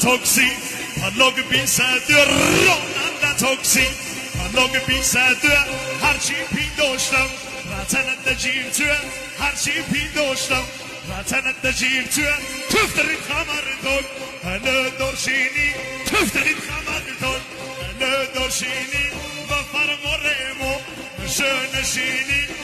تاکسی پلاگ 22 راننده تاکسی پلاگ 22 هرچی پی داشتم وطنت جیب تو هرچی پی داشتم وطنت جیب تو تفترین خمردان هنه دارشینی تفترین خمردان هنه دارشینی و فرمارمو نشینی